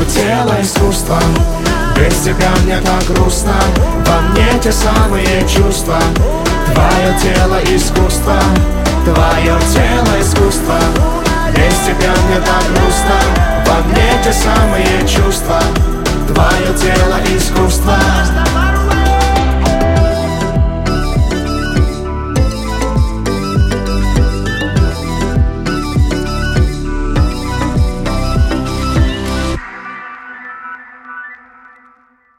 тело искусство, без тебя мне так грустно. Во мне те самые чувства. Твое тело искусство, твое тело искусство, без тебя мне так грустно. Во мне те самые чувства.